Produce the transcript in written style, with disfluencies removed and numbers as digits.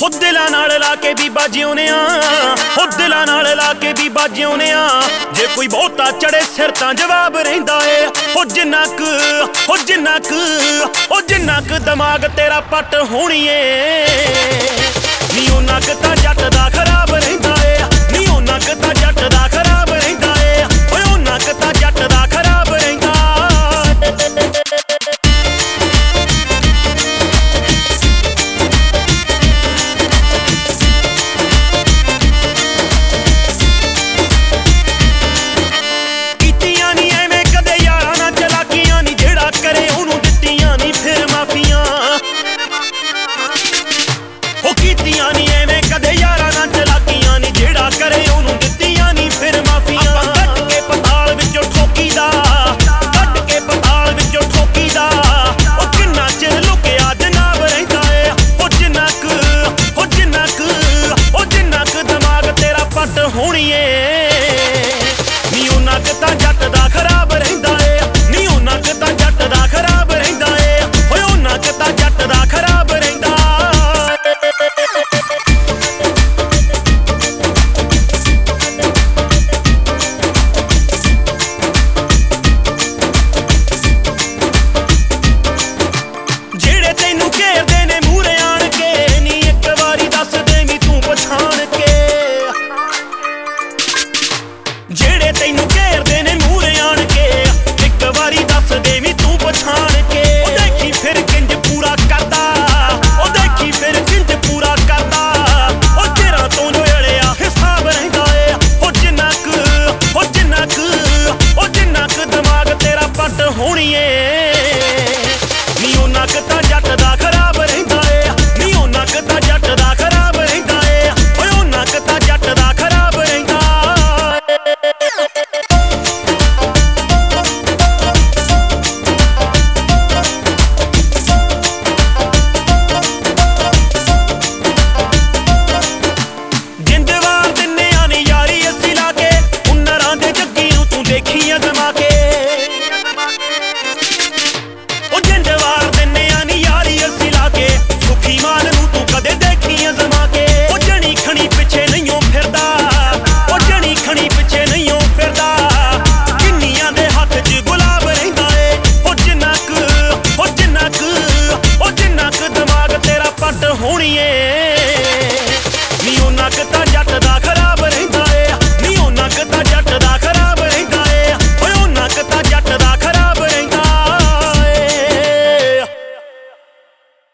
ਹੋ ਦਿਲਾਂ ਨਾਲ ਲਾ ਕੇ ਬੀਬਾ ਜਿਉਂਦੇ ਆ, ਹੋ ਦਿਲਾਂ ਨਾਲ ਲਾ ਕੇ ਬੀਬਾ ਜਿਉਂਦੇ ਆ। ਜੇ ਕੋਈ ਬਹੁਤਾ ਚੜੇ ਸਿਰ ਤਾਂ ਜਵਾਬ ਰਹਿੰਦਾ ਏ। ਹੋ ਜਿੰਨਾ ਕੁ ਦਿਮਾਗ ਤੇਰਾ ਪੱਟ ਹੋਣੀ ਏ ਨੀ ਉਹਨਾਂ ਕੁ ਤਾਂ ਜੱਟ ਦਾ ਖਰਾਬ